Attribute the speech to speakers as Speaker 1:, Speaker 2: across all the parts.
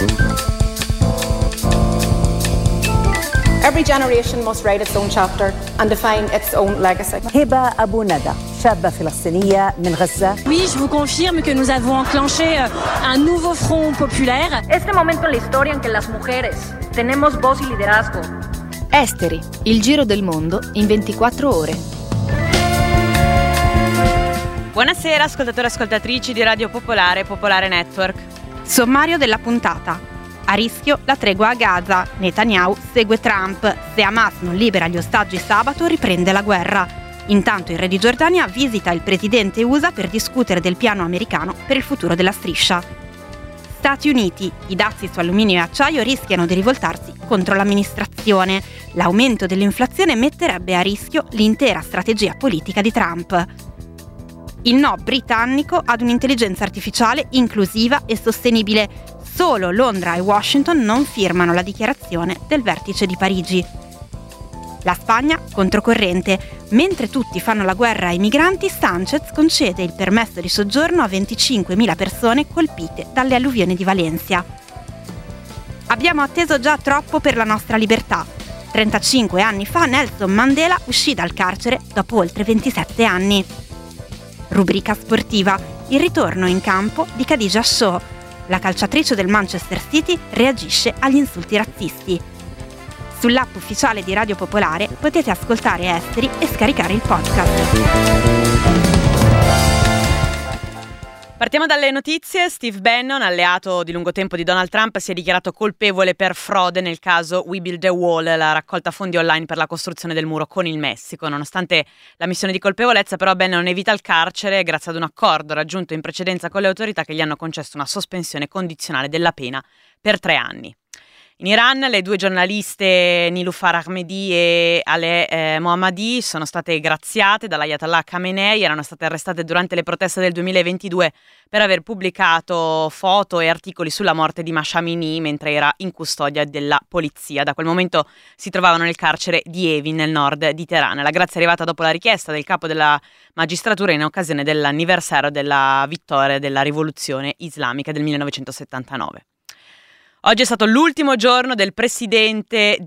Speaker 1: Every generation must write its own chapter and define its own legacy.
Speaker 2: هبة أبو ندى شابة فلسطينية من غزة.
Speaker 3: Oui, je vous confirme que nous avons enclenché un nouveau front populaire.
Speaker 4: Este momento en la historia en que las mujeres tenemos voz y liderazgo.
Speaker 5: Esteri, il giro del mondo in 24 ore.
Speaker 6: Buonasera ascoltatori e ascoltatrici di Radio Popolare e Popolare Network.
Speaker 7: Sommario della puntata. A rischio la tregua a Gaza. Netanyahu segue Trump. Se Hamas non libera gli ostaggi sabato, riprende la guerra. Intanto il re di Giordania visita il presidente USA per discutere del piano americano per il futuro della striscia. Stati Uniti. I dazi su alluminio e acciaio rischiano di rivoltarsi contro l'amministrazione. L'aumento dell'inflazione metterebbe a rischio l'intera strategia politica di Trump. Il no britannico ad un'intelligenza artificiale inclusiva e sostenibile. Solo Londra e Washington non firmano la dichiarazione del vertice di Parigi. La Spagna controcorrente. Mentre tutti fanno la guerra ai migranti, Sánchez concede il permesso di soggiorno a 25.000 persone colpite dalle alluvioni di Valencia. Abbiamo atteso già troppo per la nostra libertà. 35 anni fa Nelson Mandela uscì dal carcere dopo oltre 27 anni. Rubrica sportiva. Il ritorno in campo di Khadija Shaw. La calciatrice del Manchester City reagisce agli insulti razzisti. Sull'app ufficiale di Radio Popolare potete ascoltare Esteri e scaricare il podcast.
Speaker 6: Partiamo dalle notizie. Steve Bannon, alleato di lungo tempo di Donald Trump, si è dichiarato colpevole per frode nel caso We Build a Wall, la raccolta fondi online per la costruzione del muro con il Messico. Nonostante la missione di colpevolezza, però, Bannon evita il carcere grazie ad un accordo raggiunto in precedenza con le autorità che gli hanno concesso una sospensione condizionale della pena per 3 anni. In Iran le 2 giornaliste Niloufar Ahmedi e Aleh Mohammadi sono state graziate dall'Ayatollah Khamenei. Erano state arrestate durante le proteste del 2022 per aver pubblicato foto e articoli sulla morte di Mahsa Amini mentre era in custodia della polizia. Da quel momento si trovavano nel carcere di Evin, nel nord di Teheran. La grazia è arrivata dopo la richiesta del capo della magistratura in occasione dell'anniversario della vittoria della rivoluzione islamica del 1979. Oggi è stato l'ultimo giorno da presidente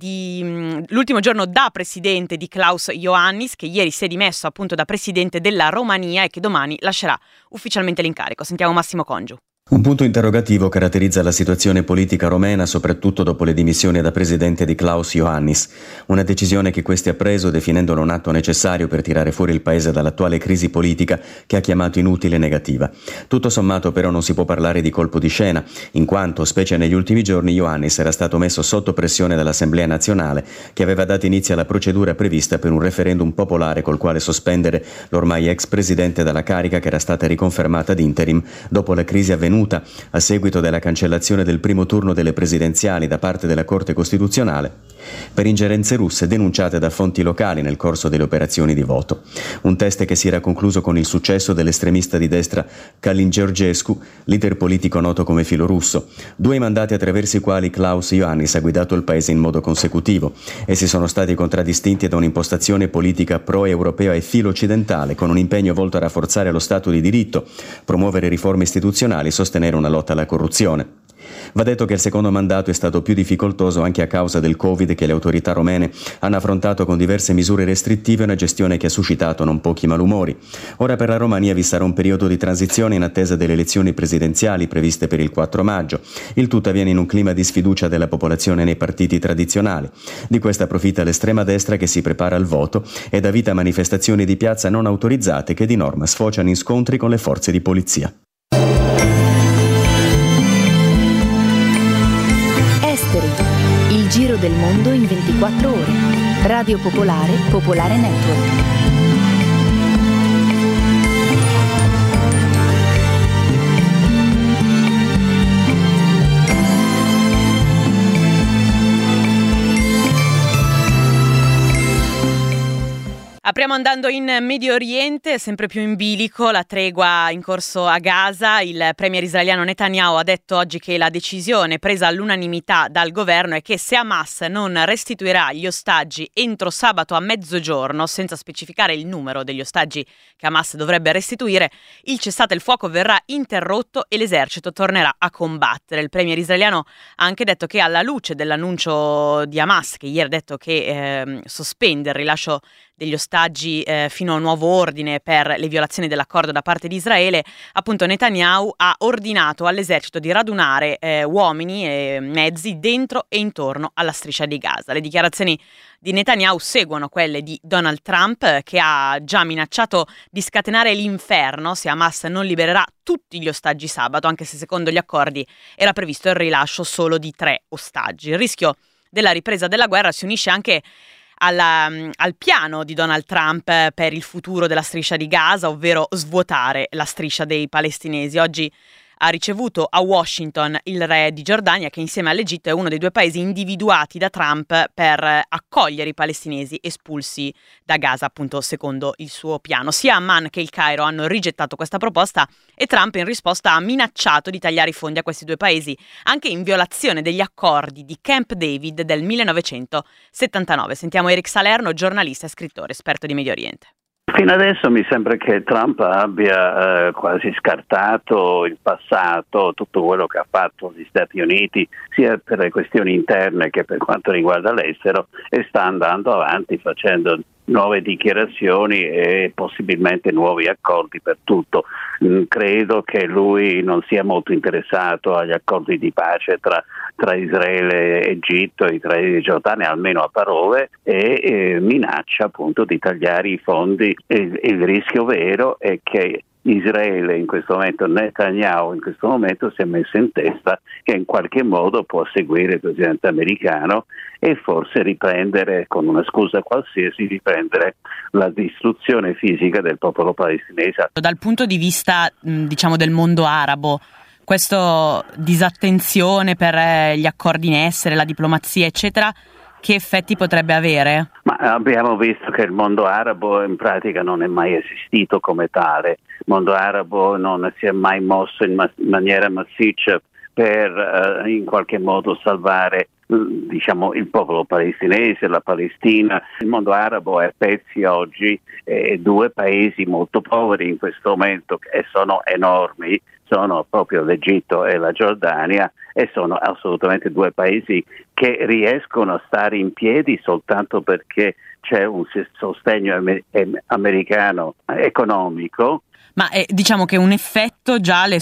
Speaker 6: di Klaus Iohannis, che ieri si è dimesso appunto da presidente della Romania e che domani lascerà ufficialmente l'incarico. Sentiamo Massimo Congiu.
Speaker 8: Un punto interrogativo caratterizza la situazione politica romena, soprattutto dopo le dimissioni da presidente di Klaus Iohannis. Una decisione che questi ha preso definendolo un atto necessario per tirare fuori il paese dall'attuale crisi politica che ha chiamato inutile e negativa. Tutto sommato però non si può parlare di colpo di scena, in quanto, specie negli ultimi giorni, Iohannis era stato messo sotto pressione dall'Assemblea nazionale che aveva dato inizio alla procedura prevista per un referendum popolare col quale sospendere l'ormai ex presidente dalla carica, che era stata riconfermata ad interim dopo la crisi avvenuta a seguito della cancellazione del primo turno delle presidenziali da parte della Corte Costituzionale per ingerenze russe denunciate da fonti locali nel corso delle operazioni di voto. Un test che si era concluso con il successo dell'estremista di destra Călin Georgescu, leader politico noto come filo russo. 2 i mandati attraverso i quali Klaus Iohannis ha guidato il paese in modo consecutivo. Essi sono stati contraddistinti da un'impostazione politica pro-europea e filo-occidentale, con un impegno volto a rafforzare lo Stato di diritto, promuovere riforme istituzionali e sostenere una lotta alla corruzione. Va detto che il secondo mandato è stato più difficoltoso anche a causa del Covid, che le autorità romene hanno affrontato con diverse misure restrittive e una gestione che ha suscitato non pochi malumori. Ora per la Romania vi sarà un periodo di transizione in attesa delle elezioni presidenziali previste per il 4 maggio. Il tutto avviene in un clima di sfiducia della popolazione nei partiti tradizionali. Di questo approfitta l'estrema destra, che si prepara al voto e dà vita a manifestazioni di piazza non autorizzate che di norma sfociano in scontri con le forze di polizia.
Speaker 5: Il giro del mondo in 24 ore. Radio Popolare, Popolare Network.
Speaker 6: Apriamo andando in Medio Oriente, sempre più in bilico la tregua in corso a Gaza. Il premier israeliano Netanyahu ha detto oggi che la decisione presa all'unanimità dal governo è che se Hamas non restituirà gli ostaggi entro sabato a mezzogiorno, senza specificare il numero degli ostaggi che Hamas dovrebbe restituire, il cessate il fuoco verrà interrotto e l'esercito tornerà a combattere. Il premier israeliano ha anche detto che alla luce dell'annuncio di Hamas, che ieri ha detto che sospende il rilascio degli ostaggi fino a nuovo ordine per le violazioni dell'accordo da parte di Israele, appunto Netanyahu ha ordinato all'esercito di radunare uomini e mezzi dentro e intorno alla striscia di Gaza. Le dichiarazioni di Netanyahu seguono quelle di Donald Trump, che ha già minacciato di scatenare l'inferno se Hamas non libererà tutti gli ostaggi sabato, anche se secondo gli accordi era previsto il rilascio solo di 3 ostaggi. Il rischio della ripresa della guerra si unisce anche al piano di Donald Trump per il futuro della striscia di Gaza, ovvero svuotare la striscia dei palestinesi. Oggi ha ricevuto a Washington il re di Giordania, che insieme all'Egitto è uno dei 2 paesi individuati da Trump per accogliere i palestinesi espulsi da Gaza, appunto secondo il suo piano. Sia Amman che il Cairo hanno rigettato questa proposta e Trump in risposta ha minacciato di tagliare i fondi a questi 2 paesi, anche in violazione degli accordi di Camp David del 1979. Sentiamo Eric Salerno, giornalista e scrittore esperto di Medio Oriente.
Speaker 9: Fino adesso mi sembra che Trump abbia quasi scartato il passato, tutto quello che ha fatto gli Stati Uniti, sia per le questioni interne che per quanto riguarda l'estero, e sta andando avanti facendo nuove dichiarazioni e possibilmente nuovi accordi per tutto. Credo che lui non sia molto interessato agli accordi di pace tra Israele e Egitto e Israele e Giordania, almeno a parole, e minaccia appunto di tagliare i fondi. Il rischio vero è che Israele in questo momento, Netanyahu in questo momento si è messo in testa che in qualche modo può seguire il presidente americano e forse riprendere, con una scusa qualsiasi, riprendere la distruzione fisica del popolo palestinese.
Speaker 6: Dal punto di vista diciamo del mondo arabo, questa disattenzione per gli accordi in essere, la diplomazia eccetera, che effetti potrebbe avere?
Speaker 9: Ma abbiamo visto che il mondo arabo in pratica non è mai esistito come tale. Il mondo arabo non si è mai mosso in maniera massiccia per in qualche modo salvare il popolo palestinese, la Palestina. Il mondo arabo è a pezzi oggi, 2 paesi molto poveri in questo momento e sono enormi, sono proprio l'Egitto e la Giordania, e sono assolutamente 2 paesi che riescono a stare in piedi soltanto perché c'è un sostegno americano economico.
Speaker 6: Ma diciamo che un effetto già le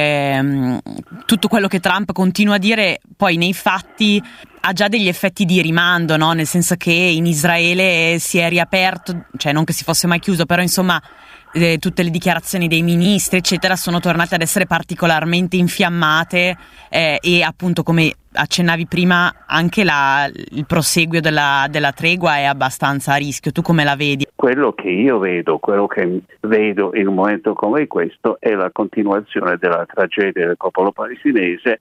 Speaker 6: sue tutto quello che Trump continua a dire poi nei fatti ha già degli effetti di rimando, no? Nel senso che in Israele si è riaperto, cioè non che si fosse mai chiuso, però insomma tutte le dichiarazioni dei ministri eccetera sono tornate ad essere particolarmente infiammate e appunto, come accennavi prima, anche il proseguio della tregua è abbastanza a rischio. Tu come la vedi?
Speaker 9: Quello che io vedo, quello che vedo in un momento come questo è la continuazione della tragedia del popolo palestinese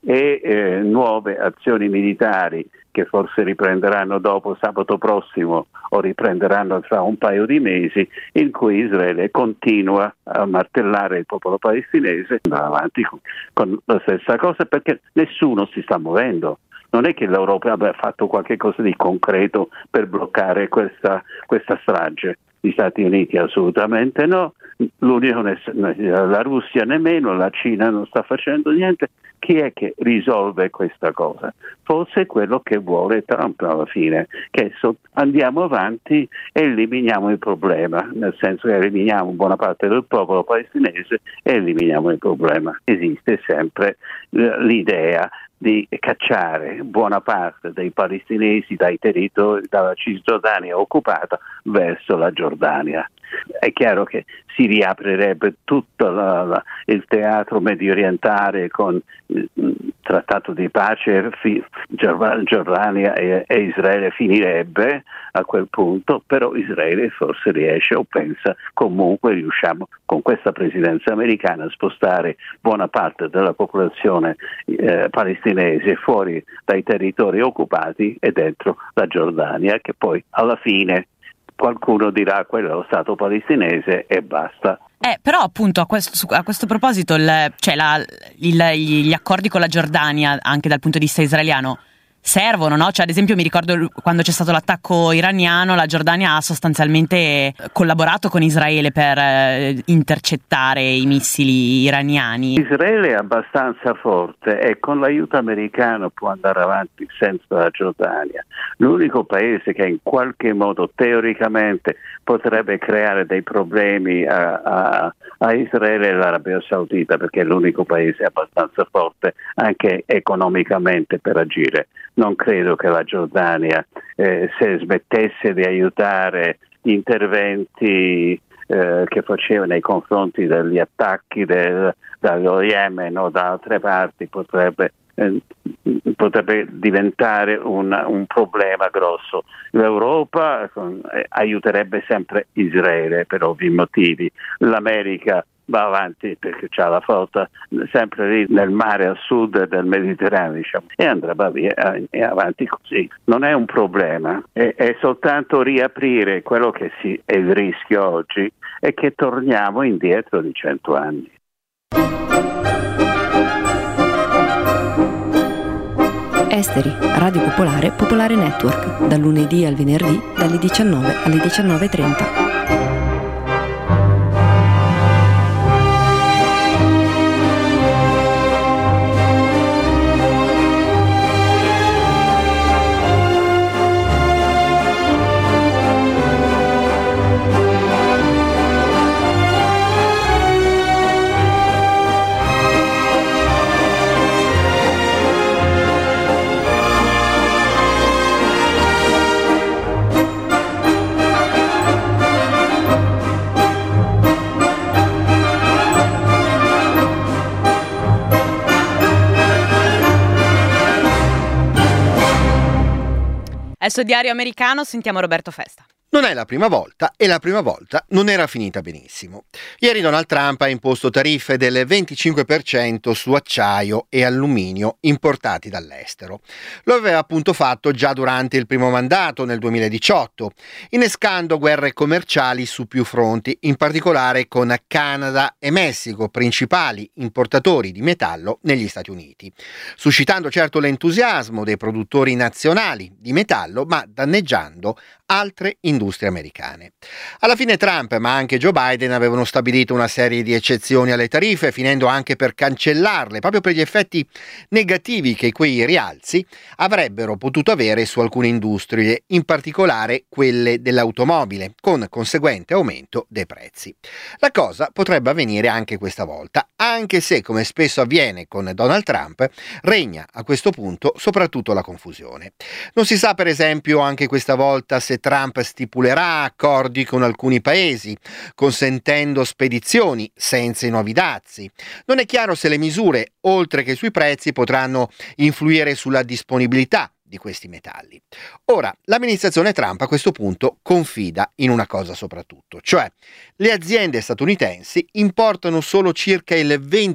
Speaker 9: e nuove azioni militari che forse riprenderanno dopo sabato prossimo o riprenderanno tra un paio di mesi, in cui Israele continua a martellare il popolo palestinese, va avanti con la stessa cosa perché nessuno si sta muovendo. Non è che l'Europa abbia fatto qualche cosa di concreto per bloccare questa strage. Gli Stati Uniti assolutamente no, la Russia nemmeno, la Cina non sta facendo niente. Chi è che risolve questa cosa? Forse quello che vuole Trump alla fine, che andiamo avanti e eliminiamo il problema, nel senso che eliminiamo buona parte del popolo palestinese e eliminiamo il problema. Esiste sempre l'idea di cacciare buona parte dei palestinesi dai territori, dalla Cisgiordania occupata verso la Giordania. È chiaro che si riaprirebbe tutto il teatro medio orientale con il trattato di pace, Giordania e Israele finirebbe a quel punto, però Israele forse riesce o pensa comunque riusciamo con questa presidenza americana a spostare buona parte della popolazione palestinese fuori dai territori occupati e dentro la Giordania, che poi alla fine qualcuno dirà quello è lo Stato palestinese e basta.
Speaker 6: Però appunto a questo proposito gli accordi con la Giordania, anche dal punto di vista israeliano, servono, no? Cioè, ad esempio, mi ricordo quando c'è stato l'attacco iraniano, la Giordania ha sostanzialmente collaborato con Israele per intercettare i missili iraniani.
Speaker 9: Israele è abbastanza forte e con l'aiuto americano può andare avanti senza la Giordania. L'unico paese che in qualche modo teoricamente potrebbe creare dei problemi a Israele è l'Arabia Saudita, perché è l'unico paese abbastanza forte anche economicamente per agire. Non credo che la Giordania, se smettesse di aiutare gli interventi che faceva nei confronti degli attacchi dallo Yemen o da altre parti, potrebbe diventare un problema grosso. L'Europa aiuterebbe sempre Israele per ovvi motivi. L'America va avanti perché c'ha la flotta sempre lì nel mare a sud del Mediterraneo, diciamo, e andrà via e avanti così. Non è un problema, è soltanto riaprire quello che è il rischio oggi è che torniamo indietro di 100 anni.
Speaker 10: Esteri, Radio Popolare, Popolare Network, dal lunedì al venerdì, dalle 19 alle 19:30.
Speaker 6: Adesso Diario Americano, sentiamo Roberto Festa.
Speaker 11: Non è la prima volta e la prima volta non era finita benissimo. Ieri Donald Trump ha imposto tariffe del 25% su acciaio e alluminio importati dall'estero. Lo aveva appunto fatto già durante il primo mandato nel 2018, innescando guerre commerciali su più fronti, in particolare con Canada e Messico, principali importatori di metallo negli Stati Uniti, suscitando certo l'entusiasmo dei produttori nazionali di metallo, ma danneggiando altre industrie americane. Alla fine Trump, ma anche Joe Biden, avevano stabilito una serie di eccezioni alle tariffe, finendo anche per cancellarle, proprio per gli effetti negativi che quei rialzi avrebbero potuto avere su alcune industrie, in particolare quelle dell'automobile, con conseguente aumento dei prezzi. La cosa potrebbe avvenire anche questa volta, anche se, come spesso avviene con Donald Trump, regna a questo punto soprattutto la confusione. Non si sa, per esempio, anche questa volta se Trump stipulerà accordi con alcuni paesi, consentendo spedizioni senza i nuovi dazi. Non è chiaro se le misure, oltre che sui prezzi, potranno influire sulla disponibilità di questi metalli. Ora, l'amministrazione Trump a questo punto confida in una cosa soprattutto, cioè le aziende statunitensi importano solo circa il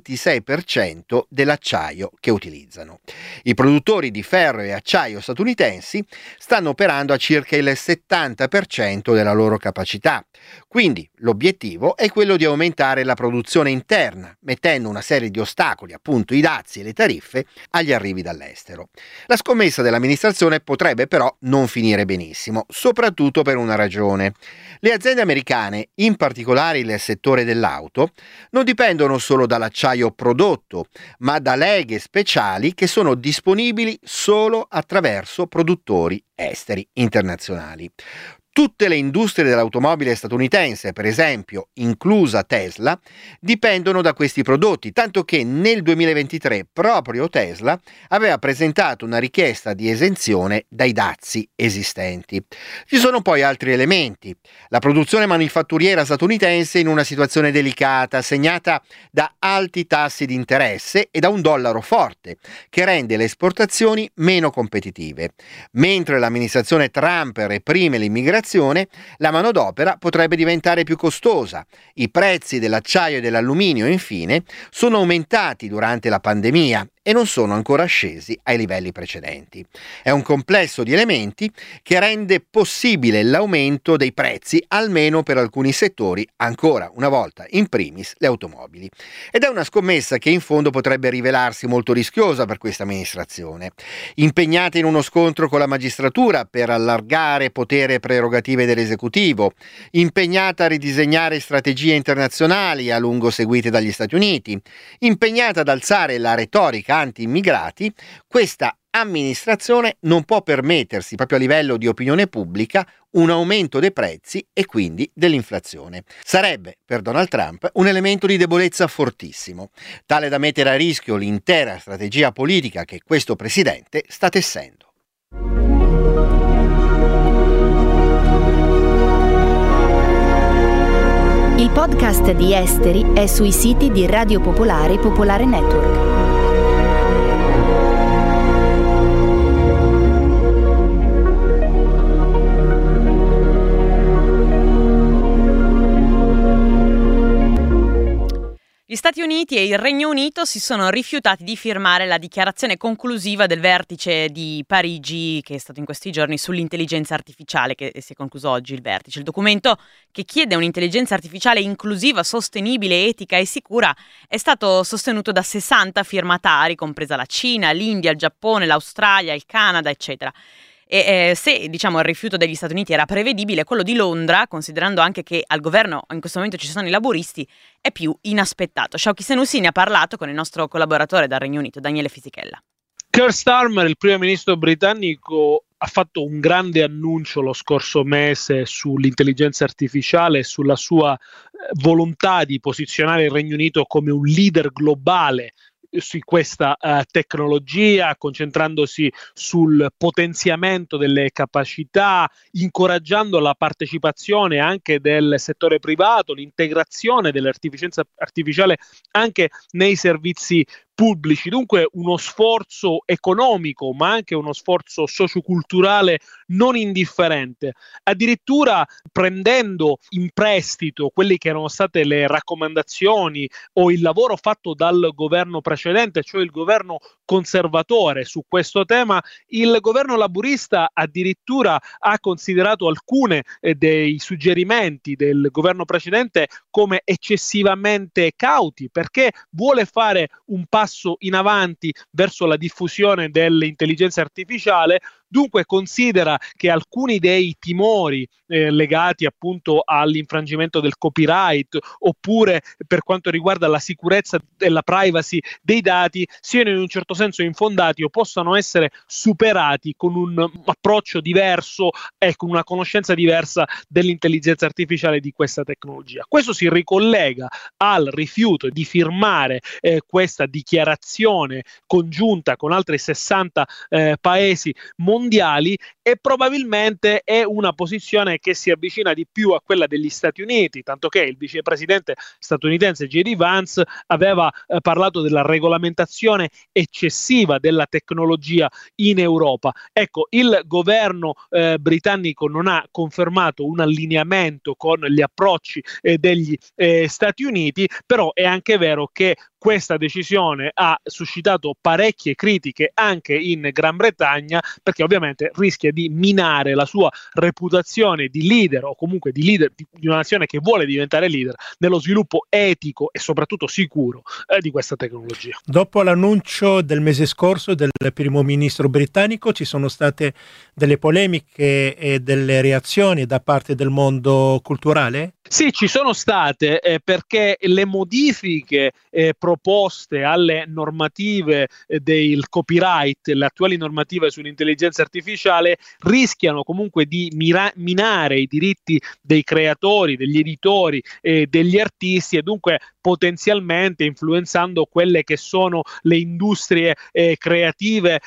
Speaker 11: 26% dell'acciaio che utilizzano. I produttori di ferro e acciaio statunitensi stanno operando a circa il 70% della loro capacità. Quindi l'obiettivo è quello di aumentare la produzione interna, mettendo una serie di ostacoli, appunto i dazi e le tariffe, agli arrivi dall'estero. La scommessa dell'amministrazione potrebbe però non finire benissimo, soprattutto per una ragione. Le aziende americane, in particolare il settore dell'auto, non dipendono solo dall'acciaio prodotto, ma da leghe speciali che sono disponibili solo attraverso produttori esteri internazionali. Tutte le industrie dell'automobile statunitense, per esempio, inclusa Tesla, dipendono da questi prodotti, tanto che nel 2023 proprio Tesla aveva presentato una richiesta di esenzione dai dazi esistenti. Ci sono poi altri elementi. La produzione manifatturiera statunitense è in una situazione delicata, segnata da alti tassi di interesse e da un dollaro forte, che rende le esportazioni meno competitive. Mentre l'amministrazione Trump reprime l'immigrazione, la manodopera potrebbe diventare più costosa. I prezzi dell'acciaio e dell'alluminio, infine, sono aumentati durante la pandemia e non sono ancora scesi ai livelli precedenti. È un complesso di elementi che rende possibile l'aumento dei prezzi, almeno per alcuni settori, ancora una volta in primis le automobili. Ed è una scommessa che in fondo potrebbe rivelarsi molto rischiosa per questa amministrazione. Impegnata in uno scontro con la magistratura per allargare potere e prerogative dell'esecutivo, impegnata a ridisegnare strategie internazionali a lungo seguite dagli Stati Uniti, impegnata ad alzare la retorica anti-immigrati, questa amministrazione non può permettersi, proprio a livello di opinione pubblica, un aumento dei prezzi e quindi dell'inflazione. Sarebbe per Donald Trump un elemento di debolezza fortissimo, tale da mettere a rischio l'intera strategia politica che questo presidente sta tessendo.
Speaker 5: Il podcast di Esteri è sui siti di Radio Popolare e Popolare Network.
Speaker 6: Gli Stati Uniti e il Regno Unito si sono rifiutati di firmare la dichiarazione conclusiva del vertice di Parigi che è stato in questi giorni sull'intelligenza artificiale, che si è concluso oggi il vertice. Il documento, che chiede un'intelligenza artificiale inclusiva, sostenibile, etica e sicura, è stato sostenuto da 60 firmatari, compresa la Cina, l'India, il Giappone, l'Australia, il Canada, eccetera. E se il rifiuto degli Stati Uniti era prevedibile, quello di Londra, considerando anche che al governo in questo momento ci sono i laburisti, è più inaspettato. Shawky Senussi ne ha parlato con il nostro collaboratore dal Regno Unito, Daniele Fisichella.
Speaker 12: Keir Starmer, il primo ministro britannico, ha fatto un grande annuncio lo scorso mese sull'intelligenza artificiale e sulla sua volontà di posizionare il Regno Unito come un leader globale su questa tecnologia, concentrandosi sul potenziamento delle capacità, incoraggiando la partecipazione anche del settore privato, l'integrazione dell'intelligenza artificiale anche nei servizi pubblici. Dunque uno sforzo economico ma anche uno sforzo socioculturale non indifferente, addirittura prendendo in prestito quelli che erano state le raccomandazioni o il lavoro fatto dal governo precedente, cioè il governo conservatore su questo tema. Il governo laburista addirittura ha considerato alcune dei suggerimenti del governo precedente come eccessivamente cauti, perché vuole fare un passo in avanti verso la diffusione dell'intelligenza artificiale. Dunque considera che alcuni dei timori legati appunto all'infrangimento del copyright oppure per quanto riguarda la sicurezza e la privacy dei dati siano in un certo senso infondati o possano essere superati con un approccio diverso e con una conoscenza diversa dell'intelligenza artificiale di questa tecnologia. Questo si ricollega al rifiuto di firmare questa dichiarazione congiunta con altri 60 paesi mondiali e probabilmente è una posizione che si avvicina di più a quella degli Stati Uniti, tanto che il vicepresidente statunitense J.D. Vance aveva parlato della regolamentazione eccessiva della tecnologia in Europa. Ecco, il governo britannico non ha confermato un allineamento con gli approcci degli Stati Uniti, però è anche vero che questa decisione ha suscitato parecchie critiche anche in Gran Bretagna, perché ovviamente rischia di minare la sua reputazione di leader o comunque di leader di una nazione che vuole diventare leader nello sviluppo etico e soprattutto sicuro di questa tecnologia.
Speaker 13: Dopo l'annuncio del mese scorso del primo ministro britannico ci sono state delle polemiche e delle reazioni da parte del mondo culturale?
Speaker 12: Sì, ci sono state perché le modifiche proposte alle normative del copyright, le attuali normative sull'intelligenza artificiale, rischiano comunque di minare i diritti dei creatori, degli editori e degli artisti e dunque potenzialmente influenzando quelle che sono le industrie creative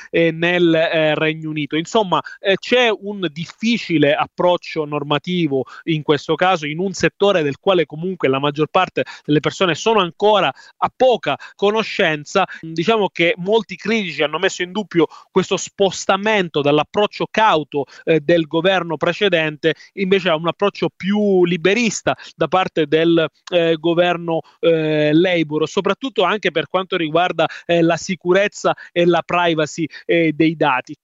Speaker 12: nel Regno Unito. Insomma, c'è un difficile approccio normativo in questo caso in un settore del quale comunque la maggior parte delle persone sono ancora a poco poca conoscenza. Diciamo che molti critici hanno messo in dubbio questo spostamento dall'approccio cauto del governo precedente invece a un approccio più liberista da parte del governo Labour, soprattutto anche per quanto riguarda la sicurezza e la privacy dei dati.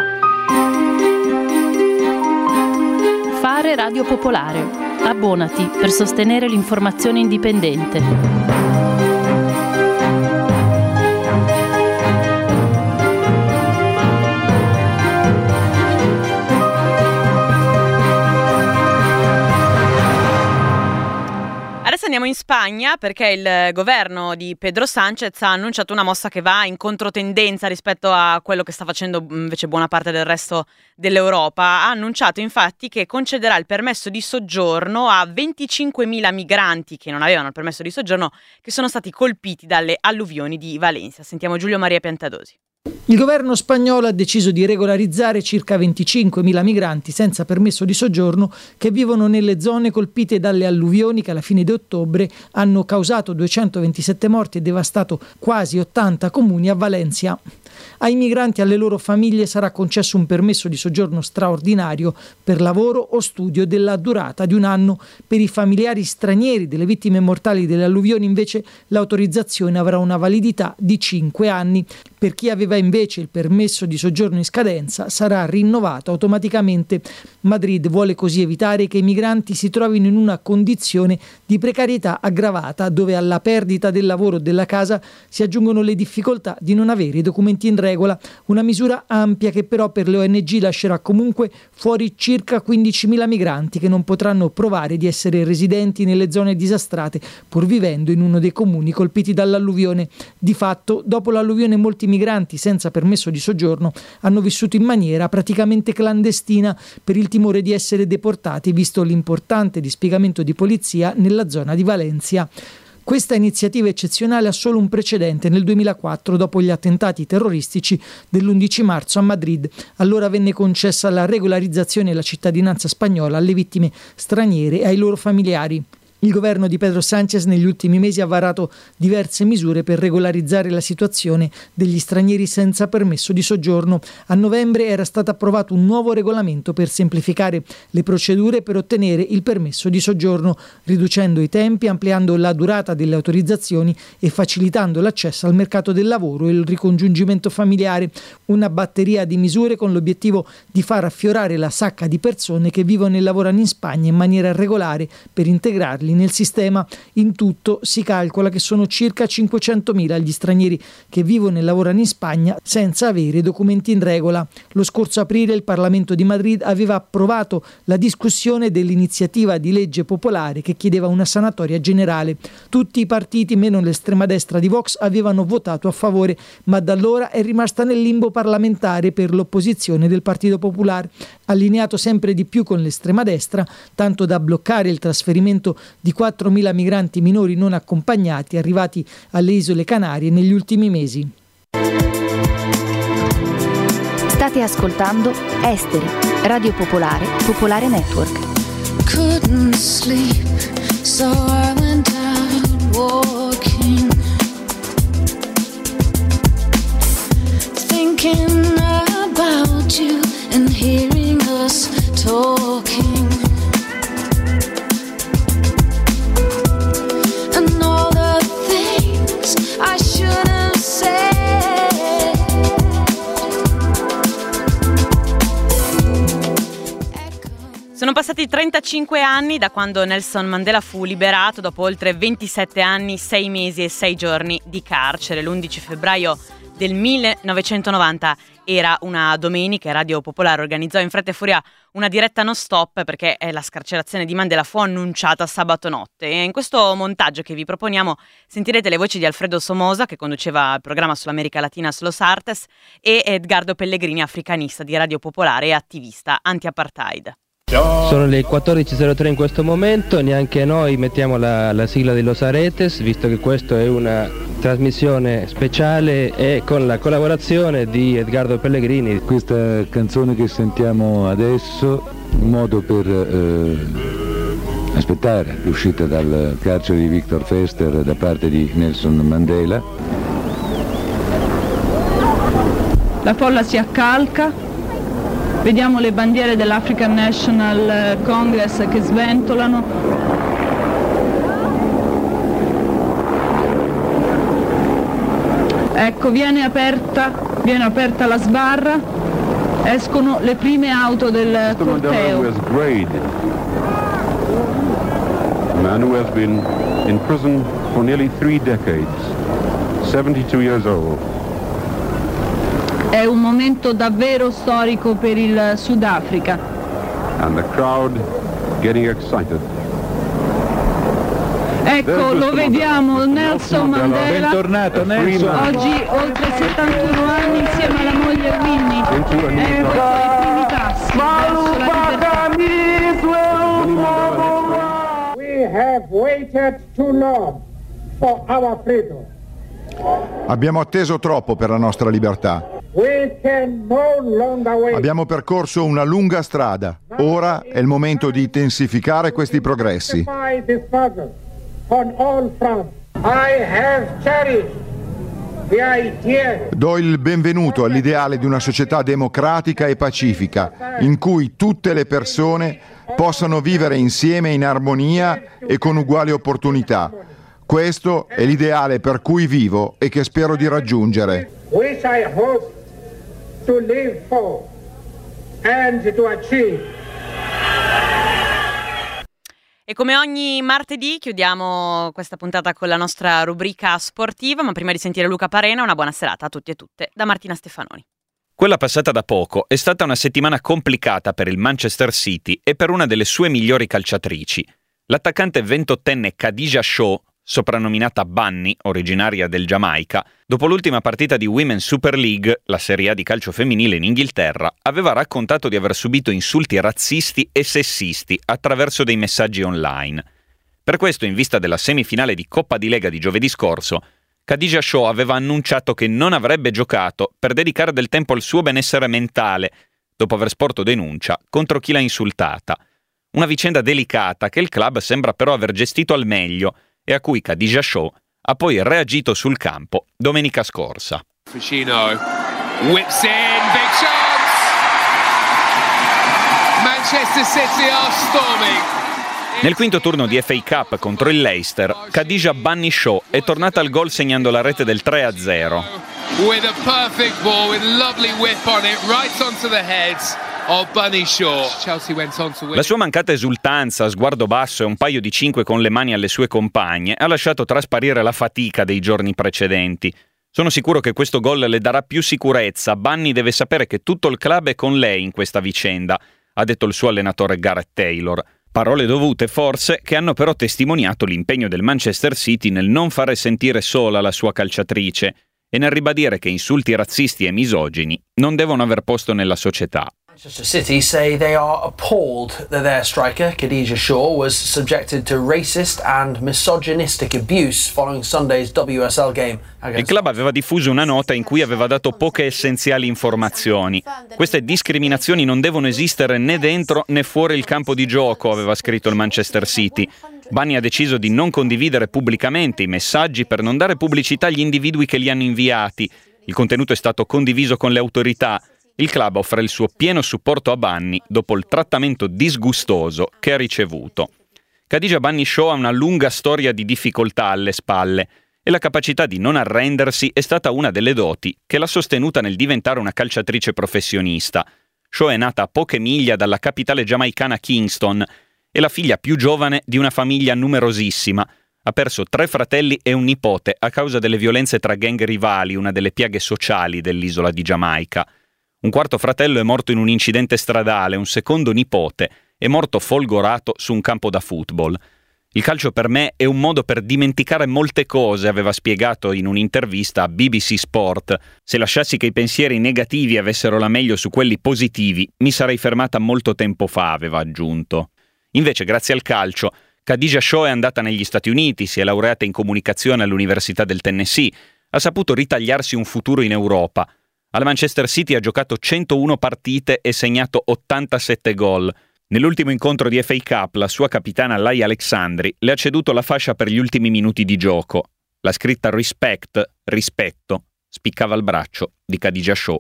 Speaker 14: Fare Radio Popolare. Abbonati per sostenere l'informazione indipendente.
Speaker 6: Adesso andiamo in Spagna perché il governo di Pedro Sánchez ha annunciato una mossa che va in controtendenza rispetto a quello che sta facendo invece buona parte del resto dell'Europa. Ha annunciato infatti che concederà il permesso di soggiorno a 25.000 migranti che non avevano il permesso di soggiorno, che sono stati colpiti dalle alluvioni di Valencia. Sentiamo Giulio Maria Piantadosi.
Speaker 15: Il governo spagnolo ha deciso di regolarizzare circa 25.000 migranti senza permesso di soggiorno che vivono nelle zone colpite dalle alluvioni che alla fine di ottobre hanno causato 227 morti e devastato quasi 80 comuni a Valencia. Ai migranti e alle loro famiglie sarà concesso un permesso di soggiorno straordinario per lavoro o studio della durata di 1 anno. Per i familiari stranieri delle vittime mortali delle alluvioni invece l'autorizzazione avrà una validità di 5 anni. Per chi aveva invece il permesso di soggiorno in scadenza sarà rinnovato automaticamente. Madrid vuole così evitare che i migranti si trovino in una condizione di precarietà aggravata, dove alla perdita del lavoro o della casa si aggiungono le difficoltà di non avere i documenti in regola. Una misura ampia che però per le ONG lascerà comunque fuori circa 15.000 migranti che non potranno provare di essere residenti nelle zone disastrate pur vivendo in uno dei comuni colpiti dall'alluvione. Di fatto, dopo l'alluvione molti migranti senza permesso di soggiorno hanno vissuto in maniera praticamente clandestina per il timore di essere deportati, visto l'importante dispiegamento di polizia nella zona di Valencia. Questa iniziativa eccezionale ha solo un precedente nel 2004, dopo gli attentati terroristici dell'11 marzo a Madrid. Allora venne concessa la regolarizzazione e la cittadinanza spagnola alle vittime straniere e ai loro familiari. Il governo di Pedro Sánchez negli ultimi mesi ha varato diverse misure per regolarizzare la situazione degli stranieri senza permesso di soggiorno. A novembre era stato approvato un nuovo regolamento per semplificare le procedure per ottenere il permesso di soggiorno, riducendo i tempi, ampliando la durata delle autorizzazioni e facilitando l'accesso al mercato del lavoro e il ricongiungimento familiare. Una batteria di misure con l'obiettivo di far affiorare la sacca di persone che vivono e lavorano in Spagna in maniera regolare per integrarli nel sistema. In tutto si calcola che sono circa 500.000 gli stranieri che vivono e lavorano in Spagna senza avere documenti in regola. Lo scorso aprile il Parlamento di Madrid aveva approvato la discussione dell'iniziativa di legge popolare che chiedeva una sanatoria generale. Tutti i partiti, meno l'estrema destra di Vox, avevano votato a favore, ma da allora è rimasta nel limbo parlamentare per l'opposizione del Partito Popolare, allineato sempre di più con l'estrema destra, tanto da bloccare il trasferimento di 4.000 migranti minori non accompagnati arrivati alle Isole Canarie negli ultimi mesi.
Speaker 5: State ascoltando Esteri, Radio Popolare, Popolare Network.
Speaker 16: Couldn't sleep, so I went out walking, thinking about you and hearing us talking. And all the things I should have said.
Speaker 6: Sono passati 35 anni da quando Nelson Mandela fu liberato dopo oltre 27 anni, 6 mesi e 6 giorni di carcere. L'11 febbraio del 1990 era una domenica e Radio Popolare organizzò in fretta e furia una diretta non stop perché la scarcerazione di Mandela fu annunciata sabato notte. E in questo montaggio che vi proponiamo sentirete le voci di Alfredo Somoza, che conduceva il programma sull'America Latina Los Artes, e Edgardo Pellegrini, africanista di Radio Popolare e attivista anti-apartheid.
Speaker 17: Sono le 14.03 in questo momento, neanche noi mettiamo la sigla di Los Aretes, visto che questa è una trasmissione speciale e con la collaborazione di Edgardo Pellegrini.
Speaker 18: Questa canzone che sentiamo adesso, un modo per aspettare l'uscita dal carcere di Victor Verster da parte di Nelson Mandela.
Speaker 19: La folla si accalca, vediamo le bandiere dell'African National Congress che sventolano. Ecco, viene aperta la sbarra, escono le prime auto del corteo.
Speaker 18: A man who has been in prison for nearly 3 decades, 72 years old.
Speaker 19: È un momento davvero storico per il Sudafrica.
Speaker 18: And the crowd getting excited.
Speaker 19: Ecco, lo vediamo, Nelson Mandela.
Speaker 18: Bentornato Nelson.
Speaker 19: Oggi oltre 71 anni insieme alla moglie Winnie. Ecco i primi passi verso la libertà.
Speaker 20: We have waited too long for our freedom.
Speaker 21: Abbiamo atteso troppo per la nostra libertà.
Speaker 20: We can no longer wait.
Speaker 21: Abbiamo percorso una lunga strada. Ora è il momento di intensificare questi progressi.
Speaker 20: On all fronts. I have cherished the idea.
Speaker 21: Do il benvenuto all'ideale di una società democratica e pacifica, in cui tutte le persone possano vivere insieme in armonia e con uguali opportunità. Questo è l'ideale per cui vivo e che spero di raggiungere.
Speaker 20: Which I hope to live for and to achieve.
Speaker 6: E come ogni martedì chiudiamo questa puntata con la nostra rubrica sportiva, ma prima di sentire Luca Parena, una buona serata a tutti e tutte da Martina Stefanoni.
Speaker 22: Quella passata da poco è stata una settimana complicata per il Manchester City e per una delle sue migliori calciatrici. L'attaccante 28enne Khadija Shaw, soprannominata Bunny, originaria del Giamaica, dopo l'ultima partita di Women's Super League, la Serie A di calcio femminile in Inghilterra, aveva raccontato di aver subito insulti razzisti e sessisti attraverso dei messaggi online. Per questo, in vista della semifinale di Coppa di Lega di giovedì scorso, Khadija Shaw aveva annunciato che non avrebbe giocato per dedicare del tempo al suo benessere mentale, dopo aver sporto denuncia contro chi l'ha insultata. Una vicenda delicata che il club sembra però aver gestito al meglio e a cui Khadija Shaw ha poi reagito sul campo domenica scorsa.
Speaker 23: Ficino whips in, big chance! Manchester City are storming.
Speaker 22: Nel quinto turno di FA Cup contro il Leicester, Khadija Bunny Shaw è tornata al gol segnando la rete del 3-0.
Speaker 23: With a perfect ball, with a lovely whip on it, right onto the heads.
Speaker 22: La sua mancata esultanza, sguardo basso e un paio di 5 con le mani alle sue compagne ha lasciato trasparire la fatica dei giorni precedenti. Sono sicuro che questo gol le darà più sicurezza. Bunny deve sapere che tutto il club è con lei in questa vicenda, ha detto il suo allenatore Gareth Taylor. Parole dovute forse, che hanno però testimoniato l'impegno del Manchester City nel non fare sentire sola la sua calciatrice e nel ribadire che insulti razzisti e misogini non devono aver posto nella società.
Speaker 24: Manchester City say they are appalled that their striker, Khadija Shaw, was subjected to racist and misogynistic abuse following Sunday's WSL game.
Speaker 22: Il club aveva diffuso una nota in cui aveva dato poche essenziali informazioni. Queste discriminazioni non devono esistere né dentro né fuori il campo di gioco, aveva scritto il Manchester City. Bunny ha deciso di non condividere pubblicamente i messaggi per non dare pubblicità agli individui che li hanno inviati. Il contenuto è stato condiviso con le autorità. Il club offre il suo pieno supporto a Bunny dopo il trattamento disgustoso che ha ricevuto. Khadija Bunny Shaw ha una lunga storia di difficoltà alle spalle e la capacità di non arrendersi è stata una delle doti che l'ha sostenuta nel diventare una calciatrice professionista. Shaw è nata a poche miglia dalla capitale giamaicana Kingston. È la figlia più giovane di una famiglia numerosissima. Ha perso 3 fratelli e un nipote a causa delle violenze tra gang rivali, una delle piaghe sociali dell'isola di Giamaica. Un quarto fratello è morto in un incidente stradale, un secondo nipote è morto folgorato su un campo da football. Il calcio per me è un modo per dimenticare molte cose, aveva spiegato in un'intervista a BBC Sport. Se lasciassi che i pensieri negativi avessero la meglio su quelli positivi, mi sarei fermata molto tempo fa, aveva aggiunto. Invece, grazie al calcio, Khadija Shaw è andata negli Stati Uniti, si è laureata in comunicazione all'Università del Tennessee, ha saputo ritagliarsi un futuro in Europa. Alla Manchester City ha giocato 101 partite e segnato 87 gol. Nell'ultimo incontro di FA Cup, la sua capitana Lai Alexandri le ha ceduto la fascia per gli ultimi minuti di gioco. La scritta Respect, rispetto, spiccava il braccio di Khadija Shaw.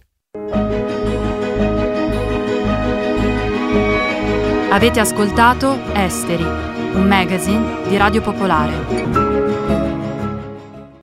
Speaker 1: Avete ascoltato Esteri, un magazine di Radio Popolare.